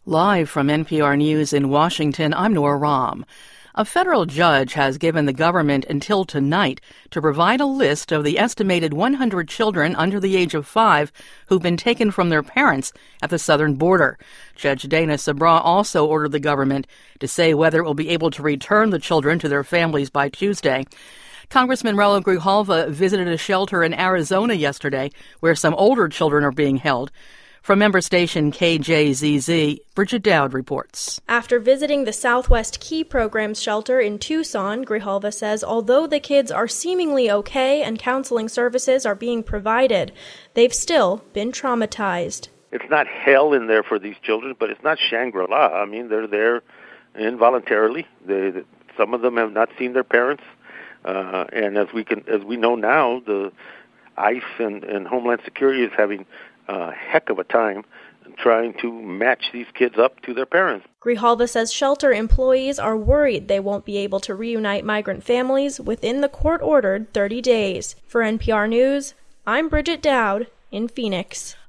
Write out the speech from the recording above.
Live from NPR News in Washington, I'm Nora Rahm. A federal judge has given the government until tonight to provide a list of the estimated 100 children under the age of 5 who've been taken from their parents at the southern border. Judge Dana Sabraw also ordered the government to say whether it will be able to return the children to their families by Tuesday. Congressman Raul Grijalva visited a shelter in Arizona yesterday where some older children are being held. From member station KJZZ, Bridget Dowd reports. After visiting the Southwest Key Program's shelter in Tucson, Grijalva says although the kids are seemingly okay and counseling services are being provided, they've still been traumatized. It's not hell in there for these children, but it's not Shangri-La. I mean, they're there involuntarily. Some of them have not seen their parents, and as we know now, the ICE and Homeland Security is having a heck of a time trying to match these kids up to their parents. Grijalva says shelter employees are worried they won't be able to reunite migrant families within the court-ordered 30 days. For NPR News, I'm Bridget Dowd in Phoenix.